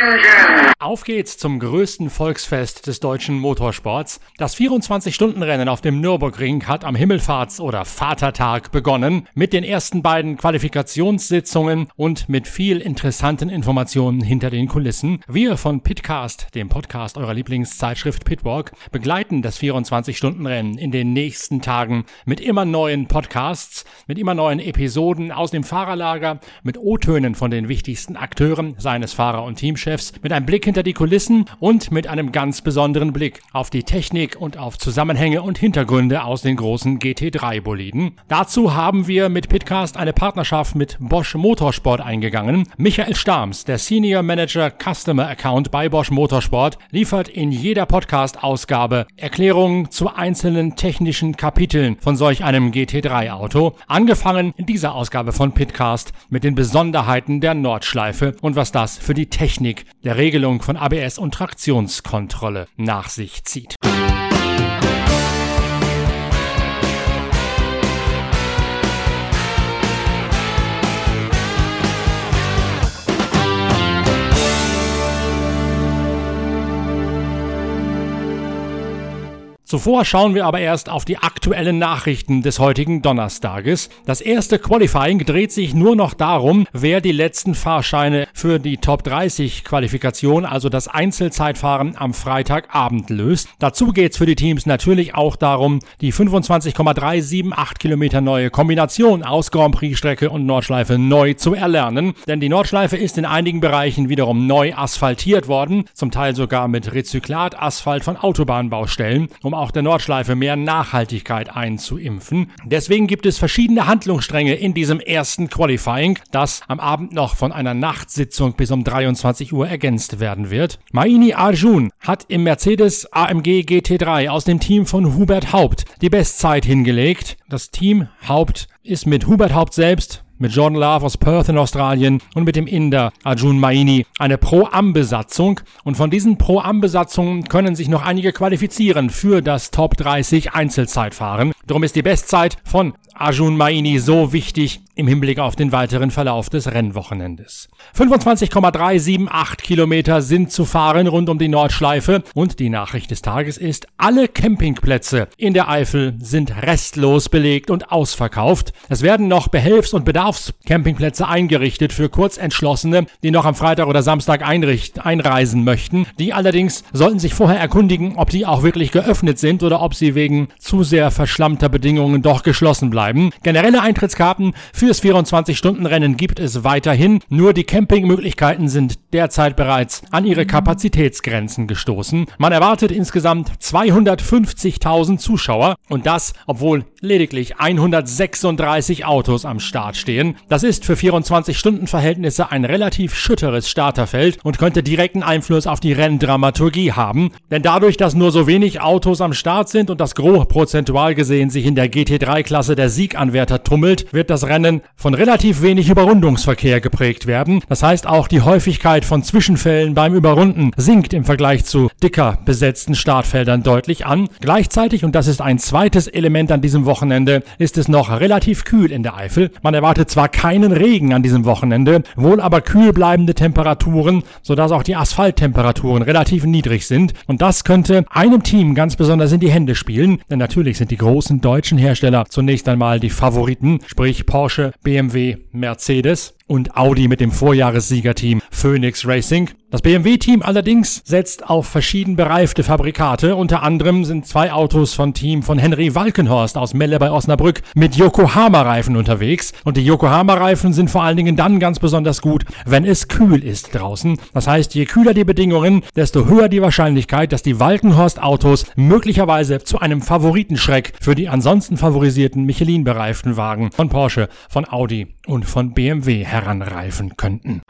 Attention! Auf geht's zum größten Volksfest des deutschen Motorsports. Das 24-Stunden-Rennen auf dem Nürburgring hat am Himmelfahrts- oder Vatertag begonnen, mit den ersten beiden Qualifikationssitzungen und mit viel interessanten Informationen hinter den Kulissen. Wir von Pitcast, dem Podcast eurer Lieblingszeitschrift Pitwalk, begleiten das 24-Stunden-Rennen in den nächsten Tagen mit immer neuen Podcasts, mit immer neuen Episoden aus dem Fahrerlager, mit O-Tönen von den wichtigsten Akteuren, seines Fahrer- und Teamchefs, mit einem Blick hinter die Kulissen und mit einem ganz besonderen Blick auf die Technik und auf Zusammenhänge und Hintergründe aus den großen GT3-Boliden. Dazu haben wir mit Pitcast eine Partnerschaft mit Bosch Motorsport eingegangen. Michael Stams, der Senior Manager Customer Account bei Bosch Motorsport, liefert in jeder Podcast-Ausgabe Erklärungen zu einzelnen technischen Kapiteln von solch einem GT3-Auto. Angefangen in dieser Ausgabe von Pitcast mit den Besonderheiten der Nordschleife und was das für die Technik der Regelung von ABS und Traktionskontrolle nach sich zieht. Zuvor schauen wir aber erst auf die aktuellen Nachrichten des heutigen Donnerstages. Das erste Qualifying dreht sich nur noch darum, wer die letzten Fahrscheine für die Top 30 Qualifikation, also das Einzelzeitfahren am Freitagabend löst. Dazu geht's für die Teams natürlich auch darum, die 25,378 Kilometer neue Kombination aus Grand Prix Strecke und Nordschleife neu zu erlernen. Denn die Nordschleife ist in einigen Bereichen wiederum neu asphaltiert worden, zum Teil sogar mit Rezyklat-Asphalt von Autobahnbaustellen, um auch der Nordschleife mehr Nachhaltigkeit einzuimpfen. Deswegen gibt es verschiedene Handlungsstränge in diesem ersten Qualifying, das am Abend noch von einer Nachtsitzung bis um 23 Uhr ergänzt werden wird. Maini Arjun hat im Mercedes AMG GT3 aus dem Team von Hubert Haupt die Bestzeit hingelegt. Das Team Haupt ist mit Hubert Haupt selbst, mit Jordan Love aus Perth in Australien und mit dem Inder Arjun Maini eine Pro-Am-Besatzung. Und von diesen Pro-Am-Besatzungen können sich noch einige qualifizieren für das Top 30 Einzelzeitfahren. Darum ist die Bestzeit von Arjun Maini so wichtig im Hinblick auf den weiteren Verlauf des Rennwochenendes. 25,378 Kilometer sind zu fahren rund um die Nordschleife und die Nachricht des Tages ist, alle Campingplätze in der Eifel sind restlos belegt und ausverkauft. Es werden noch Behelfs- und Bedarfscampingplätze eingerichtet für Kurzentschlossene, die noch am Freitag oder Samstag einreisen möchten. Die allerdings sollten sich vorher erkundigen, ob die auch wirklich geöffnet sind oder ob sie wegen zu sehr verschlammter Bedingungen doch geschlossen bleiben. Generelle Eintrittskarten fürs 24-Stunden-Rennen gibt es weiterhin, nur die Campingmöglichkeiten sind derzeit bereits an ihre Kapazitätsgrenzen gestoßen. Man erwartet insgesamt 250.000 Zuschauer und das, obwohl lediglich 136 Autos am Start stehen. Das ist für 24-Stunden-Verhältnisse ein relativ schütteres Starterfeld und könnte direkten Einfluss auf die Renndramaturgie haben. Denn dadurch, dass nur so wenig Autos am Start sind und das Gros prozentual gesehen sich in der GT3-Klasse der Sieganwärter tummelt, wird das Rennen von relativ wenig Überrundungsverkehr geprägt werden. Das heißt, auch die Häufigkeit von Zwischenfällen beim Überrunden sinkt im Vergleich zu dicker besetzten Startfeldern deutlich an. Gleichzeitig, und das ist ein zweites Element an diesem Wochenende, ist es noch relativ kühl in der Eifel. Man erwartet zwar keinen Regen an diesem Wochenende, wohl aber kühl bleibende Temperaturen, sodass auch die Asphalttemperaturen relativ niedrig sind. Und das könnte einem Team ganz besonders in die Hände spielen, denn natürlich sind die großen deutschen Hersteller zunächst einmal die Favoriten, sprich Porsche, BMW, Mercedes und Audi mit dem Vorjahressiegerteam Phoenix Racing. Das BMW-Team allerdings setzt auf verschieden bereifte Fabrikate. Unter anderem sind 2 Autos von Team von Henry Walkenhorst aus Melle bei Osnabrück mit Yokohama-Reifen unterwegs. Und die Yokohama-Reifen sind vor allen Dingen dann ganz besonders gut, wenn es kühl ist draußen. Das heißt, je kühler die Bedingungen, desto höher die Wahrscheinlichkeit, dass die Walkenhorst-Autos möglicherweise zu einem Favoritenschreck für die ansonsten favorisierten Michelin-bereiften Wagen von Porsche, von Audi und von BMW heranreifen könnten.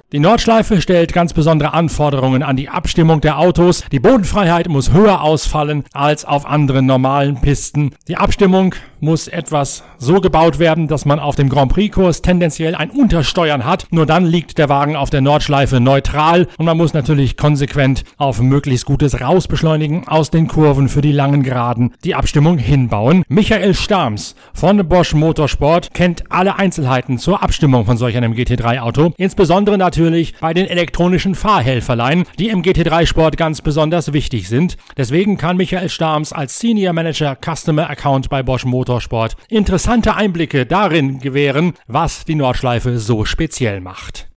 Die Nordschleife stellt ganz besondere Anforderungen an die Abstimmung der Autos. Die Bodenfreiheit muss höher ausfallen als auf anderen normalen Pisten. Die Abstimmung muss etwas so gebaut werden, dass man auf dem Grand Prix-Kurs tendenziell ein Untersteuern hat. Nur dann liegt der Wagen auf der Nordschleife neutral und man muss natürlich konsequent auf möglichst gutes Rausbeschleunigen aus den Kurven für die langen Geraden die Abstimmung hinbauen. Michael Stams von Bosch Motorsport kennt alle Einzelheiten zur Abstimmung von solch einem GT3-Auto, insbesondere natürlich bei den elektronischen Fahrhelferlein, die im GT3-Sport ganz besonders wichtig sind. Deswegen kann Michael Stams als Senior Manager Customer Account bei Bosch Motorsport interessante Einblicke darin gewähren, was die Nordschleife so speziell macht.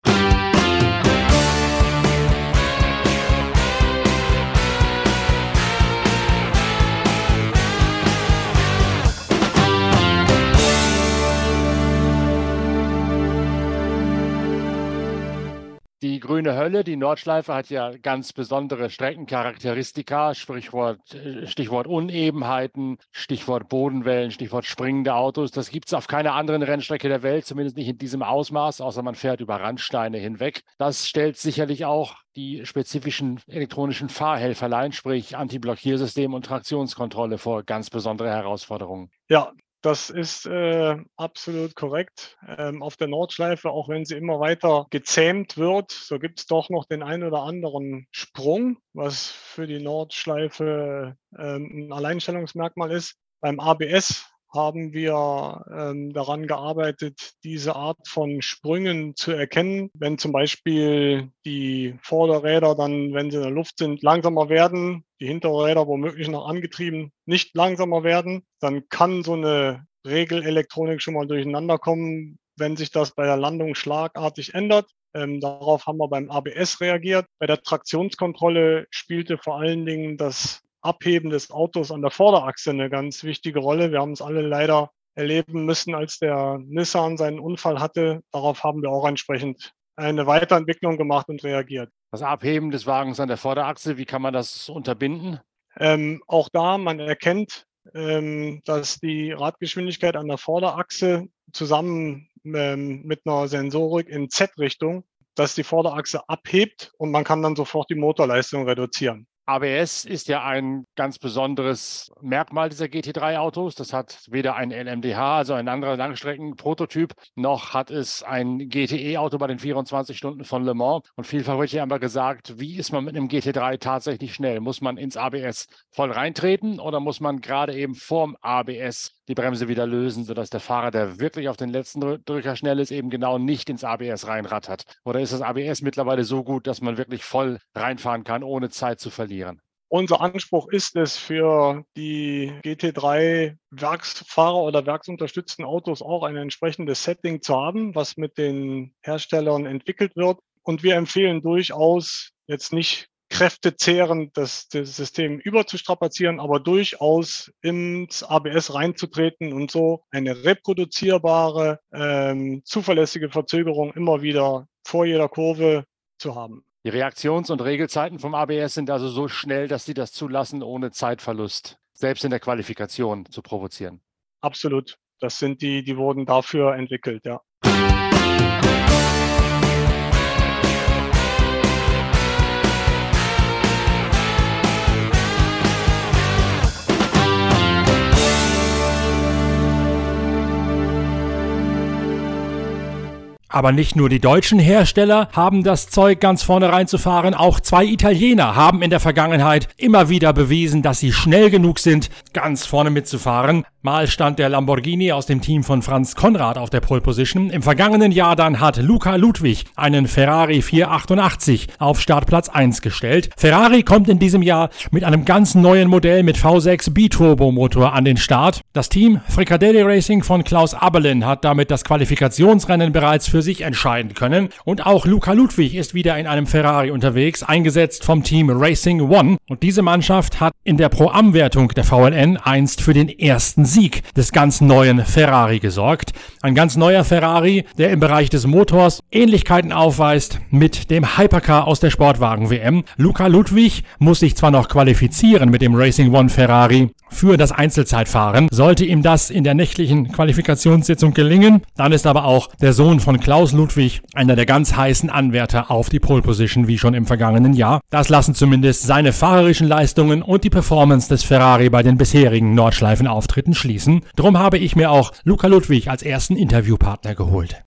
Die grüne Hölle, die Nordschleife, hat ja ganz besondere Streckencharakteristika, Stichwort Unebenheiten, Stichwort Bodenwellen, Stichwort springende Autos. Das gibt es auf keiner anderen Rennstrecke der Welt, zumindest nicht in diesem Ausmaß, außer man fährt über Randsteine hinweg. Das stellt sicherlich auch die spezifischen elektronischen Fahrhelferlein, sprich Antiblockiersystem und Traktionskontrolle, vor ganz besondere Herausforderungen. Ja. Das ist absolut korrekt. Auf der Nordschleife, auch wenn sie immer weiter gezähmt wird, so gibt es doch noch den einen oder anderen Sprung, was für die Nordschleife ein Alleinstellungsmerkmal ist. Beim ABS haben wir daran gearbeitet, diese Art von Sprüngen zu erkennen. Wenn zum Beispiel die Vorderräder dann, wenn sie in der Luft sind, langsamer werden, die Hinterräder womöglich noch angetrieben nicht langsamer werden, dann kann so eine Regelelektronik schon mal durcheinander kommen, wenn sich das bei der Landung schlagartig ändert. Darauf haben wir beim ABS reagiert. Bei der Traktionskontrolle spielte vor allen Dingen das Abheben des Autos an der Vorderachse eine ganz wichtige Rolle. Wir haben es alle leider erleben müssen, als der Nissan seinen Unfall hatte. Darauf haben wir auch entsprechend eine Weiterentwicklung gemacht und reagiert. Das Abheben des Wagens an der Vorderachse, wie kann man das unterbinden? Auch da, man erkennt, dass die Radgeschwindigkeit an der Vorderachse zusammen mit einer Sensorik in Z-Richtung, dass die Vorderachse abhebt und man kann dann sofort die Motorleistung reduzieren. ABS ist ja ein ganz besonderes Merkmal dieser GT3-Autos. Das hat weder ein LMDH, also ein anderer Langstreckenprototyp, noch hat es ein GTE-Auto bei den 24 Stunden von Le Mans. Und vielfach wird ja immer gesagt, wie ist man mit einem GT3 tatsächlich schnell? Muss man ins ABS voll reintreten oder muss man gerade eben vorm ABS die Bremse wieder lösen, sodass der Fahrer, der wirklich auf den letzten Drücker schnell ist, eben genau nicht ins ABS reinrattert? Oder ist das ABS mittlerweile so gut, dass man wirklich voll reinfahren kann, ohne Zeit zu verlieren? Unser Anspruch ist es, für die GT3 Werksfahrer oder werksunterstützten Autos auch ein entsprechendes Setting zu haben, was mit den Herstellern entwickelt wird. Und wir empfehlen durchaus, jetzt nicht kräftezehrend das System überzustrapazieren, aber durchaus ins ABS reinzutreten und so eine reproduzierbare, zuverlässige Verzögerung immer wieder vor jeder Kurve zu haben. Die Reaktions- und Regelzeiten vom ABS sind also so schnell, dass sie das zulassen, ohne Zeitverlust, selbst in der Qualifikation, zu provozieren. Absolut. Das sind die wurden dafür entwickelt, ja. Aber nicht nur die deutschen Hersteller haben das Zeug, ganz vorne reinzufahren. Auch zwei Italiener haben in der Vergangenheit immer wieder bewiesen, dass sie schnell genug sind, ganz vorne mitzufahren. Mal stand der Lamborghini aus dem Team von Franz Konrad auf der Pole Position. Im vergangenen Jahr dann hat Luca Ludwig einen Ferrari 488 auf Startplatz 1 gestellt. Ferrari kommt in diesem Jahr mit einem ganz neuen Modell mit V6 Biturbo-Motor an den Start. Das Team Fricadelli Racing von Klaus Abelin hat damit das Qualifikationsrennen bereits für sich entscheiden können. Und auch Luca Ludwig ist wieder in einem Ferrari unterwegs, eingesetzt vom Team Racing One. Und diese Mannschaft hat in der Pro-Am-Wertung der VLN einst für den ersten Sieg des ganz neuen Ferrari gesorgt. Ein ganz neuer Ferrari, der im Bereich des Motors Ähnlichkeiten aufweist mit dem Hypercar aus der Sportwagen-WM. Luca Ludwig muss sich zwar noch qualifizieren mit dem Racing One Ferrari für das Einzelzeitfahren. Sollte ihm das in der nächtlichen Qualifikationssitzung gelingen, dann ist aber auch der Sohn von Klaus Ludwig einer der ganz heißen Anwärter auf die Pole Position wie schon im vergangenen Jahr. Das lassen zumindest seine fahrerischen Leistungen und die Performance des Ferrari bei den bisherigen Nordschleifen-Auftritten schließen. Drum habe ich mir auch Luca Ludwig als ersten Interviewpartner geholt.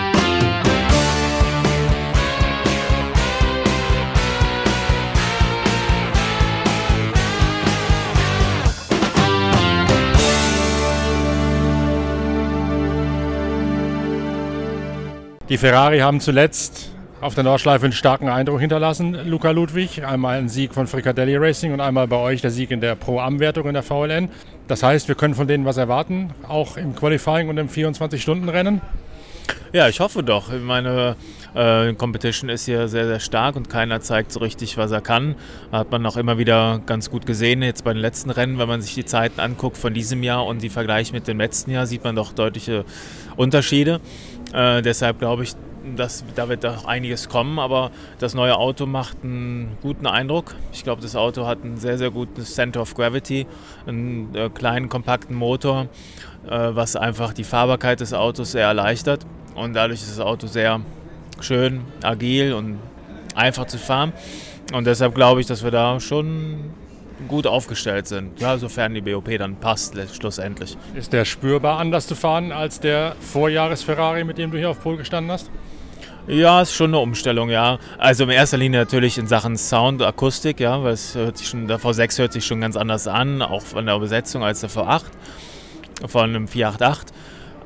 Die Ferrari haben zuletzt auf der Nordschleife einen starken Eindruck hinterlassen, Luca Ludwig. Einmal ein Sieg von Fricadelli Racing und einmal bei euch der Sieg in der Pro-Am-Wertung in der VLN. Das heißt, wir können von denen was erwarten, auch im Qualifying und im 24-Stunden-Rennen? Ja, ich hoffe doch. Meine Competition ist hier sehr, sehr stark und keiner zeigt so richtig, was er kann. Hat man auch immer wieder ganz gut gesehen, jetzt bei den letzten Rennen, wenn man sich die Zeiten anguckt von diesem Jahr und die vergleicht mit dem letzten Jahr, sieht man doch deutliche Unterschiede. Deshalb glaube ich, da wird auch einiges kommen, aber das neue Auto macht einen guten Eindruck. Ich glaube, das Auto hat ein sehr, sehr gutes Center of Gravity, einen kleinen, kompakten Motor, was einfach die Fahrbarkeit des Autos sehr erleichtert. Und dadurch ist das Auto sehr schön, agil und einfach zu fahren. Und deshalb glaube ich, dass wir da schon gut aufgestellt sind, ja, sofern die BOP dann passt, schlussendlich. Ist der spürbar anders zu fahren als der Vorjahres-Ferrari, mit dem du hier auf Pole gestanden hast? Ja, ist schon eine Umstellung, ja. Also in erster Linie natürlich in Sachen Sound, Akustik, ja, weil der V6 hört sich schon ganz anders an, auch von der Besetzung als der V8, von einem 488.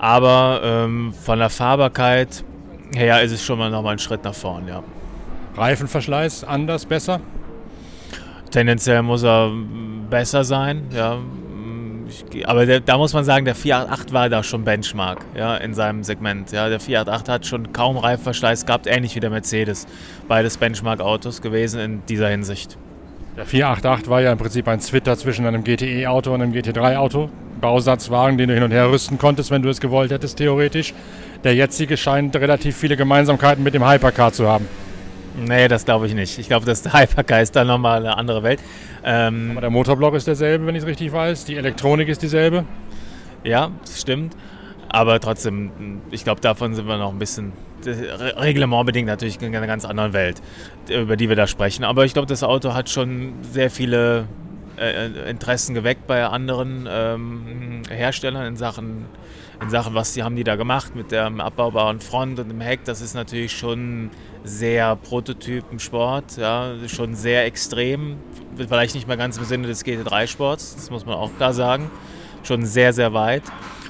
Aber von der Fahrbarkeit her ist es schon mal nochmal ein Schritt nach vorn, ja. Reifenverschleiß anders, besser? Tendenziell muss er besser sein, ja. Aber da muss man sagen, der 488 war da schon Benchmark, ja, in seinem Segment. Ja. Der 488 hat schon kaum Reifenverschleiß gehabt, ähnlich wie der Mercedes. Beides Benchmark-Autos gewesen in dieser Hinsicht. Der 488 war ja im Prinzip ein Zwitter zwischen einem GTE-Auto und einem GT3-Auto. Bausatzwagen, den du hin und her rüsten konntest, wenn du es gewollt hättest, theoretisch. Der jetzige scheint relativ viele Gemeinsamkeiten mit dem Hypercar zu haben. Nee, das glaube ich nicht. Ich glaube, das Hypercar ist dann nochmal eine andere Welt. Aber der Motorblock ist derselbe, wenn ich es richtig weiß. Die Elektronik ist dieselbe. Ja, das stimmt. Aber trotzdem, ich glaube, davon sind wir noch ein bisschen reglementbedingt natürlich in einer ganz anderen Welt, über die wir da sprechen. Aber ich glaube, das Auto hat schon sehr viele Interessen geweckt bei anderen Herstellern in Sachen, was haben die da gemacht mit dem abbaubaren Front und dem Heck. Das ist natürlich schon sehr Prototypensport, ja, schon sehr extrem. Vielleicht nicht mehr ganz im Sinne des GT3-Sports, das muss man auch klar sagen. Schon sehr, sehr weit.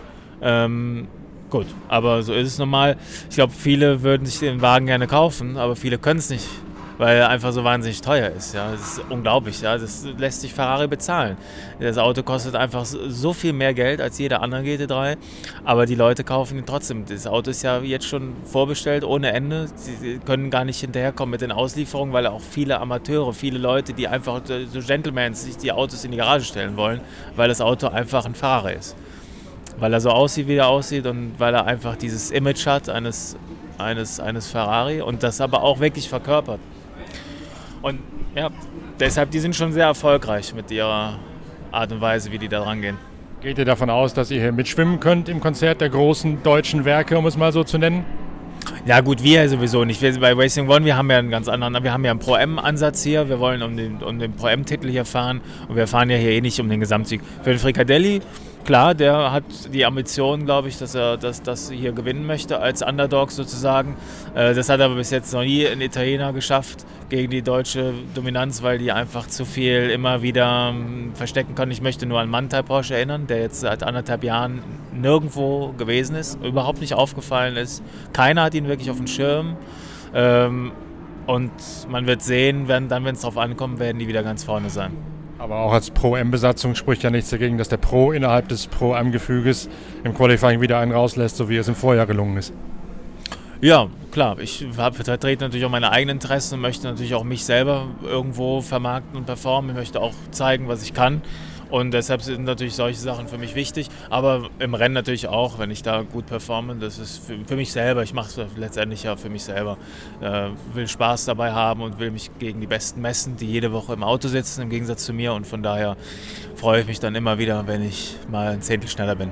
Gut, aber so ist es normal. Ich glaube, viele würden sich den Wagen gerne kaufen, aber viele können es nicht, weil er einfach so wahnsinnig teuer ist. Ja. Das ist unglaublich, ja. Das lässt sich Ferrari bezahlen. Das Auto kostet einfach so viel mehr Geld als jeder andere GT3, aber die Leute kaufen ihn trotzdem. Das Auto ist ja jetzt schon vorbestellt ohne Ende. Sie können gar nicht hinterherkommen mit den Auslieferungen, weil auch viele Amateure, viele Leute, die einfach so Gentlemen sich die Autos in die Garage stellen wollen, weil das Auto einfach ein Ferrari ist. Weil er so aussieht, wie er aussieht und weil er einfach dieses Image hat eines Ferrari und das aber auch wirklich verkörpert. Und ja, deshalb, die sind schon sehr erfolgreich mit ihrer Art und Weise, wie die da rangehen. Geht ihr davon aus, dass ihr hier mitschwimmen könnt im Konzert der großen deutschen Werke, um es mal so zu nennen? Ja gut, wir sowieso nicht. Wir bei Racing One, wir haben ja einen ganz anderen, wir haben ja einen Pro-M-Ansatz hier. Wir wollen um den Pro-M-Titel hier fahren und wir fahren ja hier eh nicht um den Gesamtsieg. Für den Fricadelli, klar, der hat die Ambition, glaube ich, dass er das hier gewinnen möchte als Underdog sozusagen. Das hat aber bis jetzt noch nie ein Italiener geschafft gegen die deutsche Dominanz, weil die einfach zu viel immer wieder verstecken können. Ich möchte nur an Manthey Porsche erinnern, der jetzt seit 1,5 Jahren nirgendwo gewesen ist, überhaupt nicht aufgefallen ist. Keiner hat ihn wirklich auf dem Schirm. Und man wird sehen, wenn es darauf ankommt, werden die wieder ganz vorne sein. Aber auch als Pro-M-Besatzung spricht ja nichts dagegen, dass der Pro innerhalb des Pro-M-Gefüges im Qualifying wieder einen rauslässt, so wie es im Vorjahr gelungen ist. Ja, klar. Ich vertrete natürlich auch meine eigenen Interessen und möchte natürlich auch mich selber irgendwo vermarkten und performen. Ich möchte auch zeigen, was ich kann. Und deshalb sind natürlich solche Sachen für mich wichtig. Aber im Rennen natürlich auch, wenn ich da gut performe. Das ist für mich selber. Ich mache es letztendlich ja für mich selber. Will Spaß dabei haben und will mich gegen die Besten messen, die jede Woche im Auto sitzen, im Gegensatz zu mir. Und von daher freue ich mich dann immer wieder, wenn ich mal ein Zehntel schneller bin.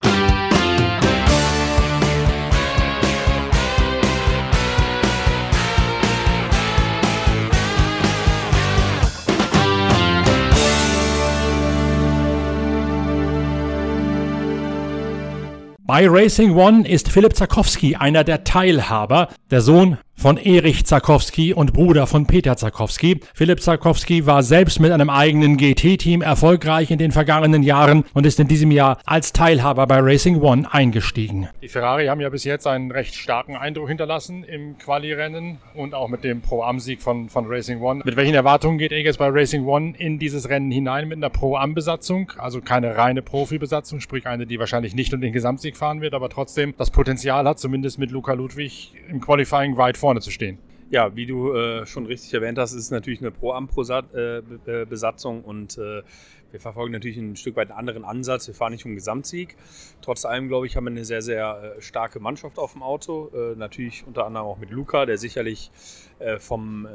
Bei Racing One ist Philipp Zakowski einer der Teilhaber, der Sohn von Erich Zakowski und Bruder von Peter Zakowski. Philipp Zakowski war selbst mit einem eigenen GT-Team erfolgreich in den vergangenen Jahren und ist in diesem Jahr als Teilhaber bei Racing One eingestiegen. Die Ferrari haben ja bis jetzt einen recht starken Eindruck hinterlassen im Quali-Rennen und auch mit dem Pro-Am-Sieg von Racing One. Mit welchen Erwartungen geht er jetzt bei Racing One in dieses Rennen hinein mit einer Pro-Am-Besatzung? Also keine reine Profi-Besatzung, sprich eine, die wahrscheinlich nicht um den Gesamtsieg fahren wird, aber trotzdem das Potenzial hat, zumindest mit Luca Ludwig im Qualifying weit vorne zu stehen. Ja, wie du schon richtig erwähnt hast, ist es natürlich eine Pro-Am-Besatzung und wir verfolgen natürlich ein Stück weit einen anderen Ansatz. Wir fahren nicht um Gesamtsieg. Trotz allem, glaube ich, haben wir eine sehr, sehr starke Mannschaft auf dem Auto. Natürlich unter anderem auch mit Luca, der sicherlich vom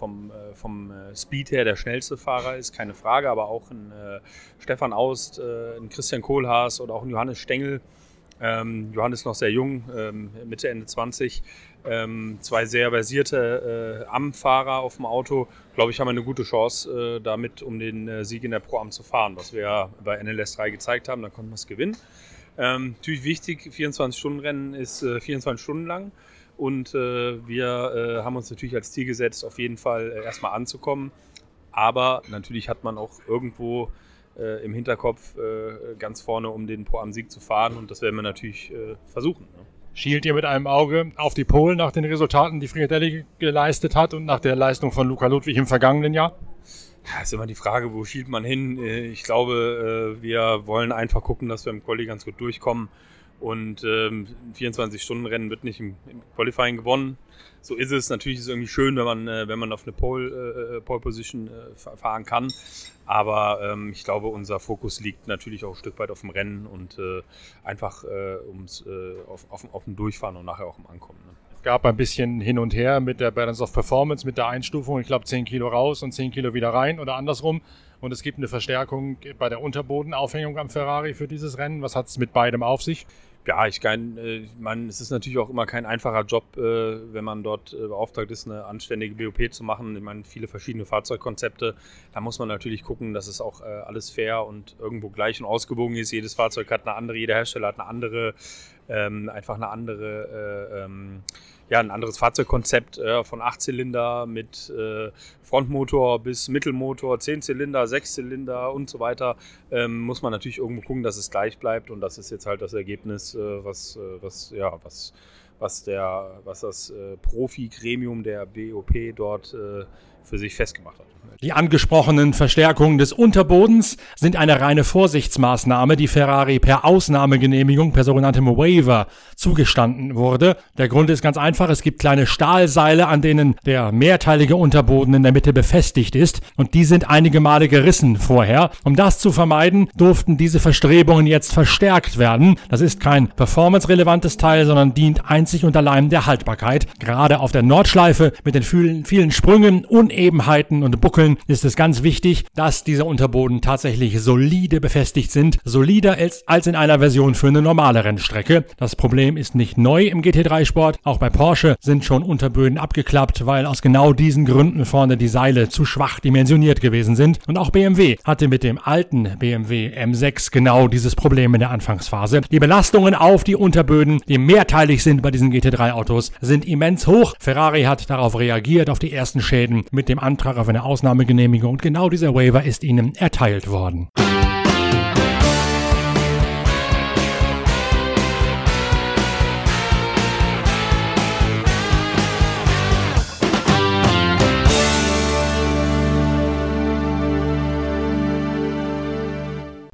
Speed her der schnellste Fahrer ist, keine Frage. Aber auch ein Stefan Aust, ein Christian Kohlhaas oder auch ein Johannes Stengel. Johannes noch sehr jung, Mitte, Ende 20. Zwei sehr versierte Am-Fahrer auf dem Auto. Glaube ich, haben wir eine gute Chance, damit um den Sieg in der Pro-Am zu fahren, was wir ja bei NLS 3 gezeigt haben. Da konnten wir es gewinnen. Natürlich wichtig, 24-Stunden-Rennen ist 24 Stunden lang. Und wir haben uns natürlich als Ziel gesetzt, auf jeden Fall erstmal anzukommen. Aber natürlich hat man auch irgendwo im Hinterkopf ganz vorne, um den Pro-Am-Sieg zu fahren. Und das werden wir natürlich versuchen. Ne? Schielt ihr mit einem Auge auf die Polen nach den Resultaten, die Frigadelli geleistet hat und nach der Leistung von Luca Ludwig im vergangenen Jahr? Das ist immer die Frage, wo schielt man hin? Ich glaube, wir wollen einfach gucken, dass wir im Quali ganz gut durchkommen. Und 24-Stunden-Rennen wird nicht im Qualifying gewonnen. So ist es. Natürlich ist es irgendwie schön, wenn man auf eine Pole-Position fahren kann. Aber ich glaube, unser Fokus liegt natürlich auch ein Stück weit auf dem Rennen und einfach auf dem Durchfahren und nachher auch im Ankommen. Ne? Es gab ein bisschen hin und her mit der Balance of Performance, mit der Einstufung. Ich glaube 10 Kilo raus und 10 Kilo wieder rein oder andersrum. Und es gibt eine Verstärkung bei der Unterbodenaufhängung am Ferrari für dieses Rennen. Was hat es mit beidem auf sich? Ja, es ist natürlich auch immer kein einfacher Job, wenn man dort beauftragt ist, eine anständige BOP zu machen. Ich meine, viele verschiedene Fahrzeugkonzepte. Da muss man natürlich gucken, dass es auch alles fair und irgendwo gleich und ausgewogen ist. Jedes Fahrzeug hat eine andere, jeder Hersteller hat eine andere, ein anderes Fahrzeugkonzept von 8-Zylinder mit Frontmotor bis Mittelmotor, 10 Zylinder, 6 Zylinder und so weiter. Muss man natürlich irgendwo gucken, dass es gleich bleibt und das ist jetzt halt das Ergebnis, was das Profi-Gremium der BOP dort für sich festgemacht hat. Die angesprochenen Verstärkungen des Unterbodens sind eine reine Vorsichtsmaßnahme, die Ferrari per Ausnahmegenehmigung, per sogenanntem Waiver, zugestanden wurde. Der Grund ist ganz einfach, es gibt kleine Stahlseile, an denen der mehrteilige Unterboden in der Mitte befestigt ist und die sind einige Male gerissen vorher. Um das zu vermeiden, durften diese Verstrebungen jetzt verstärkt werden. Das ist kein performance-relevantes Teil, sondern dient einzig und allein der Haltbarkeit. Gerade auf der Nordschleife mit den vielen Sprüngen, Unebenheiten und Buckeln ist es ganz wichtig, dass diese Unterboden tatsächlich solide befestigt sind, solider als in einer Version für eine normale Rennstrecke. Das Problem ist nicht neu im GT3-Sport. Auch bei Porsche sind schon Unterböden abgeklappt, weil aus genau diesen Gründen vorne die Seile zu schwach dimensioniert gewesen sind. Und auch BMW hatte mit dem alten BMW M6 genau dieses Problem in der Anfangsphase. Die Belastungen auf die Unterböden, die mehrteilig sind bei diesen GT3-Autos, sind immens hoch. Ferrari hat darauf reagiert, auf die ersten Schäden mit dem Antrag auf eine Ausnahmegenehmigung und genau dieser Waiver ist ihnen erteilt worden.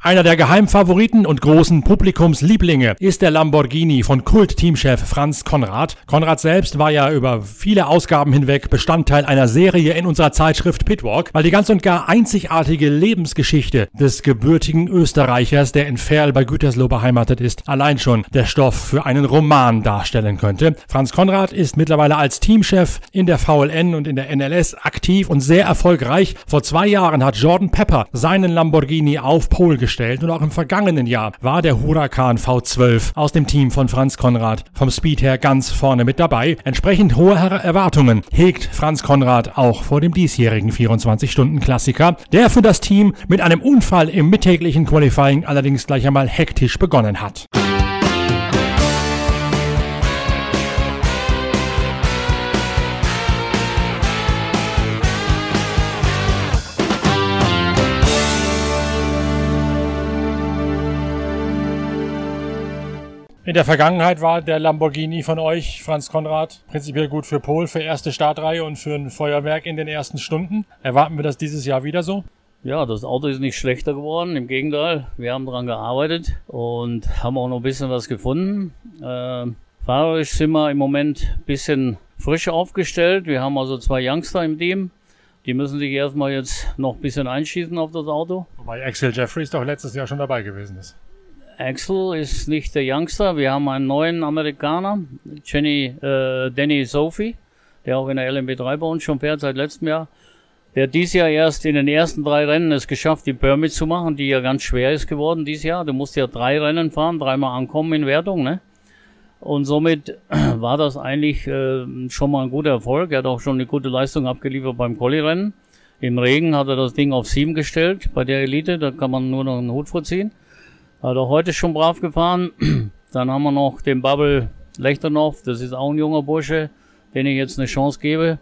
Einer der Geheimfavoriten und großen Publikumslieblinge ist der Lamborghini von Kult-Teamchef Franz Konrad. Konrad selbst war ja über viele Ausgaben hinweg Bestandteil einer Serie in unserer Zeitschrift Pitwalk, weil die ganz und gar einzigartige Lebensgeschichte des gebürtigen Österreichers, der in Verl bei Gütersloh beheimatet ist, allein schon der Stoff für einen Roman darstellen könnte. Franz Konrad ist mittlerweile als Teamchef in der VLN und in der NLS aktiv und sehr erfolgreich. Vor 2 Jahren hat Jordan Pepper seinen Lamborghini auf Pole gestellt und auch im vergangenen Jahr war der Huracan V12 aus dem Team von Franz Konrad vom Speed her ganz vorne mit dabei. Entsprechend hohe Erwartungen hegt Franz Konrad auch vor dem diesjährigen 24-Stunden-Klassiker, der für das Team mit einem Unfall im mittäglichen Qualifying allerdings gleich einmal hektisch begonnen hat. In der Vergangenheit war der Lamborghini von euch, Franz Konrad, prinzipiell gut für Pole, für erste Startreihe und für ein Feuerwerk in den ersten Stunden. Erwarten wir das dieses Jahr wieder so? Ja, das Auto ist nicht schlechter geworden, im Gegenteil. Wir haben daran gearbeitet und haben auch noch ein bisschen was gefunden. Fahrerisch sind wir im Moment ein bisschen frisch aufgestellt. Wir haben also 2 Youngster im Team. Die müssen sich erstmal jetzt noch ein bisschen einschießen auf das Auto. Wobei Axel Jeffries doch letztes Jahr schon dabei gewesen ist. Axel ist nicht der Youngster. Wir haben einen neuen Amerikaner, Danny Sophie, der auch in der LMP3 bei uns schon fährt seit letztem Jahr. Der hat dieses Jahr erst in den ersten 3 Rennen es geschafft, die Permit zu machen, die ja ganz schwer ist geworden dieses Jahr. Du musst ja 3 Rennen fahren, 3-mal ankommen in Wertung, ne? Und somit war das eigentlich schon mal ein guter Erfolg. Er hat auch schon eine gute Leistung abgeliefert beim Quali-Rennen. Im Regen hat er das Ding auf 7 gestellt bei der Elite, da kann man nur noch einen Hut vorziehen. Hat er heute schon brav gefahren. Dann haben wir noch den Bubble Lechternow, das ist auch ein junger Bursche, den ich jetzt eine Chance gebe.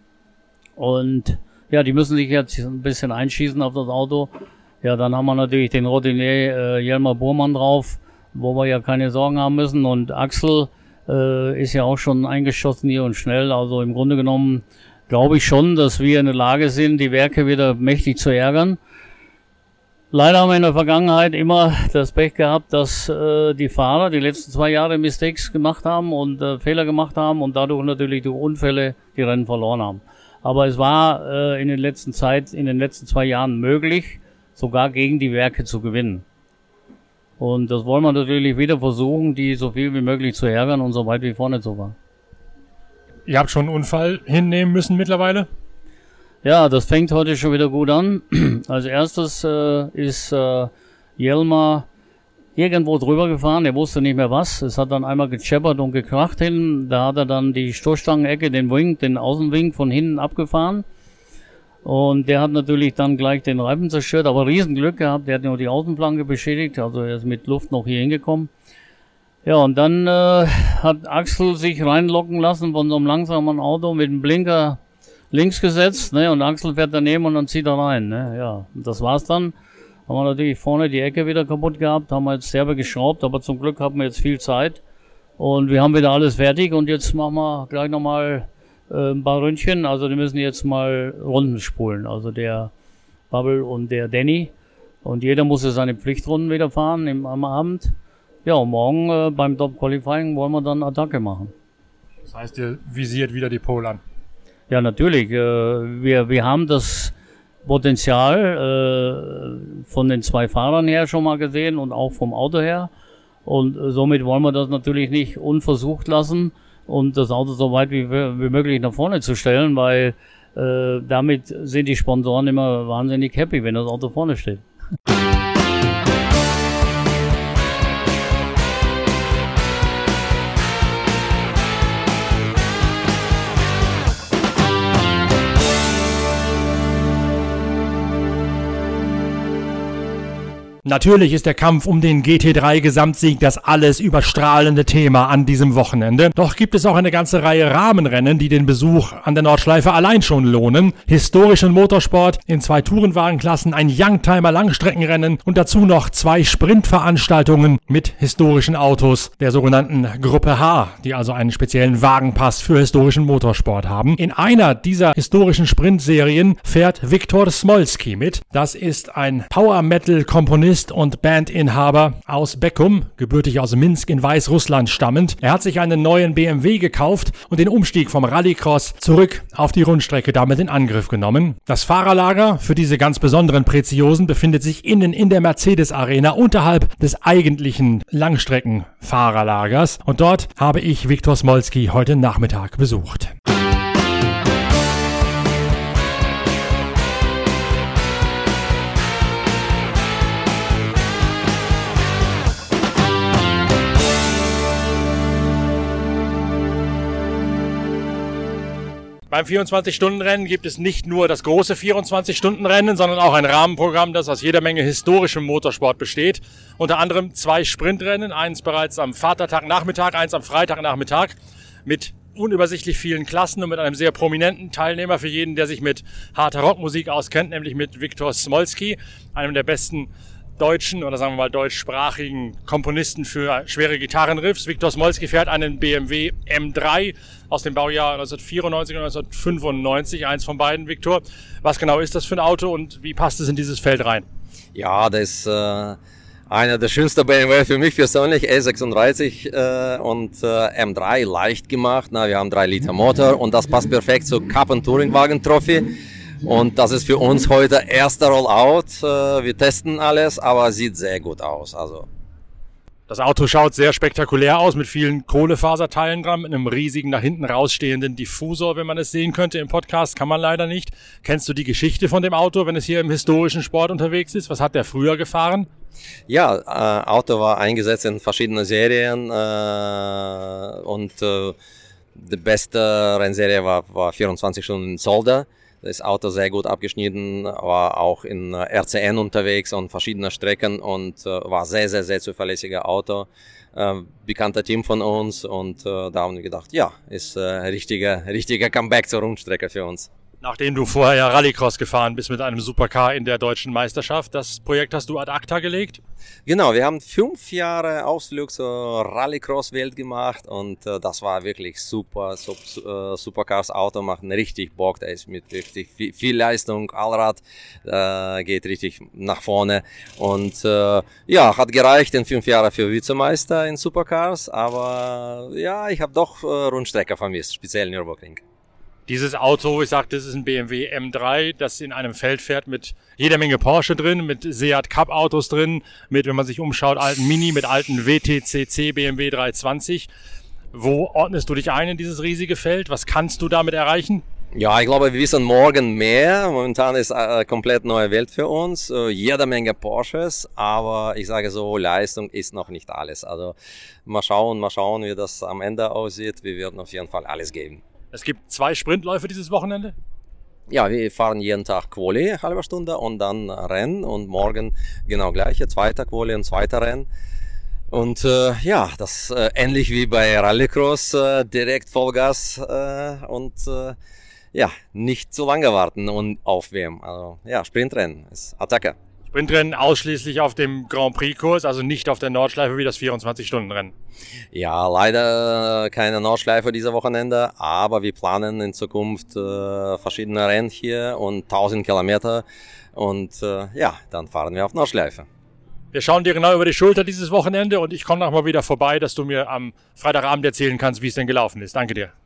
Und ja, die müssen sich jetzt ein bisschen einschießen auf das Auto. Ja, dann haben wir natürlich den Routinier Jelmer Burmann drauf, wo wir ja keine Sorgen haben müssen. Und Axel ist ja auch schon eingeschossen hier und schnell. Also im Grunde genommen glaube ich schon, dass wir in der Lage sind, die Werke wieder mächtig zu ärgern. Leider haben wir in der Vergangenheit immer das Pech gehabt, dass die Fahrer die letzten 2 Jahre Mistakes gemacht haben und Fehler gemacht haben und dadurch natürlich durch Unfälle die Rennen verloren haben. Aber es war in den letzten 2 Jahren möglich, sogar gegen die Werke zu gewinnen. Und das wollen wir natürlich wieder versuchen, die so viel wie möglich zu ärgern und so weit wie vorne zu fahren. Ihr habt schon einen Unfall hinnehmen müssen mittlerweile? Ja, das fängt heute schon wieder gut an. Als erstes ist Jelmer irgendwo drüber gefahren, er wusste nicht mehr was. Es hat dann einmal gescheppert und gekracht hin. Da hat er dann die Stoßstangenecke, den Außenwing von hinten abgefahren. Und der hat natürlich dann gleich den Reifen zerstört, aber Riesenglück gehabt. Der hat nur die Außenflanke beschädigt, also er ist mit Luft noch hier hingekommen. Ja, und dann hat Axel sich reinlocken lassen von so einem langsamen Auto mit dem Blinker links gesetzt, ne, und Axel fährt daneben und dann zieht er rein, ne, ja. Und das war's dann. Haben wir natürlich vorne die Ecke wieder kaputt gehabt, haben wir jetzt selber geschraubt, aber zum Glück haben wir jetzt viel Zeit. Und wir haben wieder alles fertig und jetzt machen wir gleich nochmal ein paar Ründchen. Also die müssen jetzt mal Runden spulen, also der Bubble und der Danny. Und jeder muss jetzt seine Pflichtrunden wieder fahren am Abend. Ja, und morgen beim Top Qualifying wollen wir dann Attacke machen. Das heißt, ihr visiert wieder die Pole an? Ja, natürlich. Wir haben das Potenzial von den 2 Fahrern her schon mal gesehen und auch vom Auto her. Und somit wollen wir das natürlich nicht unversucht lassen und das Auto so weit wie möglich nach vorne zu stellen, weil damit sind die Sponsoren immer wahnsinnig happy, wenn das Auto vorne steht. Natürlich ist der Kampf um den GT3-Gesamtsieg das alles überstrahlende Thema an diesem Wochenende. Doch gibt es auch eine ganze Reihe Rahmenrennen, die den Besuch an der Nordschleife allein schon lohnen. Historischen Motorsport in 2 Tourenwagenklassen, ein Youngtimer-Langstreckenrennen und dazu noch 2 Sprintveranstaltungen mit historischen Autos der sogenannten Gruppe H, die also einen speziellen Wagenpass für historischen Motorsport haben. In einer dieser historischen Sprintserien fährt Viktor Smolski mit. Das ist ein Power-Metal-Komponist Komponist und Bandinhaber aus Beckum, gebürtig aus Minsk in Weißrussland stammend. Er hat sich einen neuen BMW gekauft und den Umstieg vom Rallycross zurück auf die Rundstrecke damit in Angriff genommen. Das Fahrerlager für diese ganz besonderen Preziosen befindet sich innen in der Mercedes Arena unterhalb des eigentlichen Langstreckenfahrerlagers. Und dort habe ich Viktor Smolski heute Nachmittag besucht. Beim 24-Stunden-Rennen gibt es nicht nur das große 24-Stunden-Rennen, sondern auch ein Rahmenprogramm, das aus jeder Menge historischem Motorsport besteht. Unter anderem 2 Sprintrennen, eins bereits am Vatertagnachmittag, eins am Freitagnachmittag mit unübersichtlich vielen Klassen und mit einem sehr prominenten Teilnehmer für jeden, der sich mit harter Rockmusik auskennt, nämlich mit Viktor Smolski, einem der besten deutschen oder sagen wir mal deutschsprachigen Komponisten für schwere Gitarrenriffs. Viktor Smolski fährt einen BMW M3 aus dem Baujahr 1994 und 1995, eins von beiden, Viktor. Was genau ist das für ein Auto und wie passt es in dieses Feld rein? Ja, das ist einer der schönsten BMW für mich persönlich, E36 und M3 leicht gemacht. Wir haben 3 Liter Motor und das passt perfekt zur Cup- und Touringwagen-Trophy. Und das ist für uns heute erster Rollout. Wir testen alles, aber sieht sehr gut aus. Also. Das Auto schaut sehr spektakulär aus mit vielen Kohlefaserteilen dran, mit einem riesigen nach hinten rausstehenden Diffusor, wenn man es sehen könnte. Im Podcast kann man leider nicht. Kennst du die Geschichte von dem Auto, wenn es hier im historischen Sport unterwegs ist? Was hat der früher gefahren? Ja, Auto war eingesetzt in verschiedenen Serien und die beste Rennserie war 24 Stunden Zolder. Das Auto sehr gut abgeschnitten, war auch in RCN unterwegs und verschiedene Strecken und war sehr, sehr, sehr zuverlässiger Auto. Bekannter Team von uns und da haben wir gedacht, ja, ist richtiger Comeback zur Rundstrecke für uns. Nachdem du vorher ja Rallycross gefahren bist mit einem Supercar in der deutschen Meisterschaft, das Projekt hast du ad acta gelegt? Genau, wir haben 5 Jahre Ausflug zur Rallycross-Welt gemacht und das war wirklich super. Supercars Auto macht richtig Bock, da ist mit richtig viel Leistung, Allrad geht richtig nach vorne und ja, hat gereicht in 5 Jahren für Vizemeister in Supercars, aber ja, ich habe doch Rundstrecke vermisst, speziell Nürburgring. Dieses Auto, ich sagte, das ist ein BMW M3, das in einem Feld fährt mit jeder Menge Porsche drin, mit Seat Cup Autos drin, mit, wenn man sich umschaut, alten Mini, mit alten WTCC BMW 320. Wo ordnest du dich ein in dieses riesige Feld? Was kannst du damit erreichen? Ja, ich glaube, wir wissen morgen mehr. Momentan ist eine komplett neue Welt für uns. Jede Menge Porsches, aber ich sage so, Leistung ist noch nicht alles. Also mal schauen, wie das am Ende aussieht. Wir werden auf jeden Fall alles geben. Es gibt 2 Sprintläufe dieses Wochenende? Ja, wir fahren jeden Tag Quali, halbe Stunde und dann Rennen und morgen genau gleiche, 2. Quali und 2. Rennen. Und ja, das ähnlich wie bei Rallycross, direkt Vollgas und ja, nicht zu lange warten und aufwärmen. Also ja, Sprintrennen ist Attacke. Sprintrennen ausschließlich auf dem Grand Prix-Kurs, also nicht auf der Nordschleife wie das 24-Stunden-Rennen. Ja, leider keine Nordschleife dieses Wochenende, aber wir planen in Zukunft verschiedene Rennen hier und 1000 Kilometer und ja, dann fahren wir auf Nordschleife. Wir schauen dir genau über die Schulter dieses Wochenende und ich komme noch mal wieder vorbei, dass du mir am Freitagabend erzählen kannst, wie es denn gelaufen ist. Danke dir.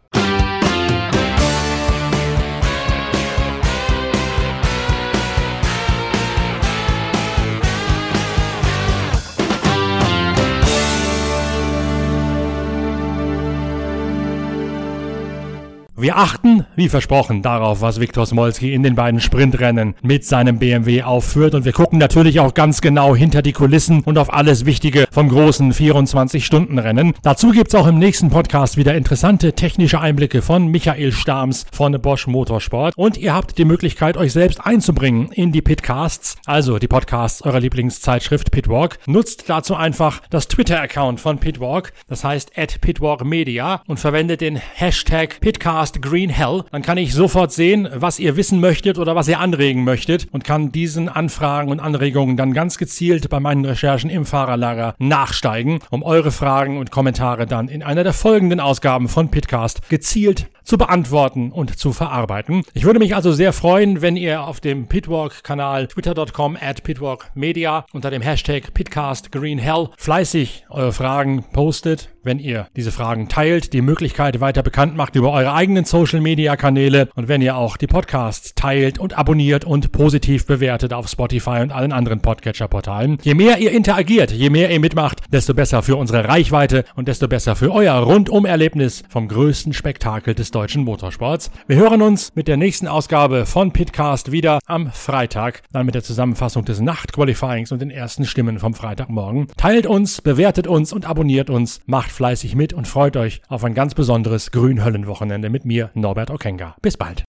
Wir achten, wie versprochen, darauf, was Viktor Smolski in den beiden Sprintrennen mit seinem BMW aufführt. Und wir gucken natürlich auch ganz genau hinter die Kulissen und auf alles Wichtige vom großen 24-Stunden-Rennen. Dazu gibt's auch im nächsten Podcast wieder interessante technische Einblicke von Michael Stams von Bosch Motorsport. Und ihr habt die Möglichkeit, euch selbst einzubringen in die Pitcasts, also die Podcasts eurer Lieblingszeitschrift Pitwalk. Nutzt dazu einfach das Twitter-Account von Pitwalk, das heißt @pitwalkmedia und verwendet den Hashtag Pitcast Pitcast Green Hell. Dann kann ich sofort sehen, was ihr wissen möchtet oder was ihr anregen möchtet und kann diesen Anfragen und Anregungen dann ganz gezielt bei meinen Recherchen im Fahrerlager nachsteigen, um eure Fragen und Kommentare dann in einer der folgenden Ausgaben von Pitcast gezielt zu beantworten und zu verarbeiten. Ich würde mich also sehr freuen, wenn ihr auf dem Pitwalk-Kanal twitter.com/pitwalkmedia unter dem Hashtag PitcastGreenHell fleißig eure Fragen postet, wenn ihr diese Fragen teilt, die Möglichkeit weiter bekannt macht über eure eigenen Social-Media-Kanäle und wenn ihr auch die Podcasts teilt und abonniert und positiv bewertet auf Spotify und allen anderen Podcatcher-Portalen. Je mehr ihr interagiert, je mehr ihr mitmacht, desto besser für unsere Reichweite und desto besser für euer Rundum-Erlebnis vom größten Spektakel des deutschen Motorsports. Wir hören uns mit der nächsten Ausgabe von Pitcast wieder am Freitag, dann mit der Zusammenfassung des Nacht-Qualifyings und den ersten Stimmen vom Freitagmorgen. Teilt uns, bewertet uns und abonniert uns, macht fleißig mit und freut euch auf ein ganz besonderes Grünhöllenwochenende mit mir, Norbert Okenga. Bis bald.